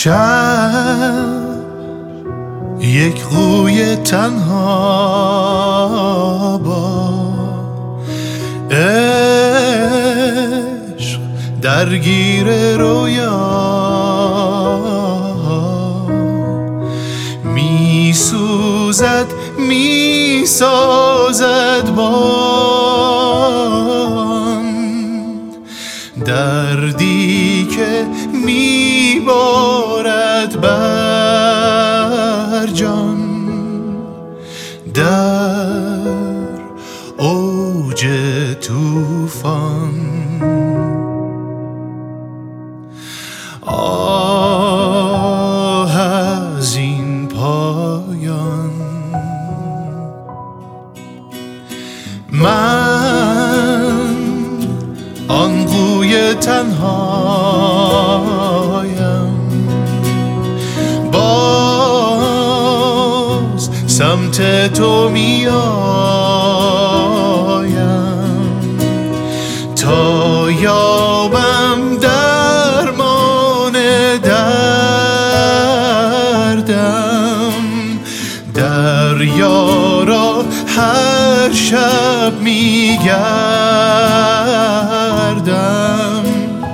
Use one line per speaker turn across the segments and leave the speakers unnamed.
شب یک قوی تنها با عشق درگیر رویا می سوزد می سازد بان دردی که می بارد بر جان در اوج طوفان. آه از این پایان من آن قوی تنهایم باز سمت تو می آیم تا یابم درمان دردم. دریا را هر شب می گردم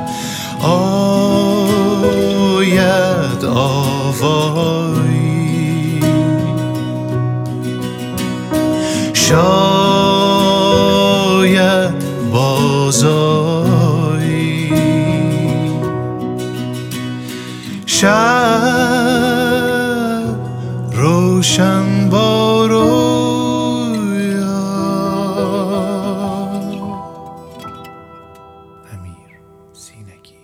آید آوایی شاید بازایی شب روشن با رویا. امیر سینگی.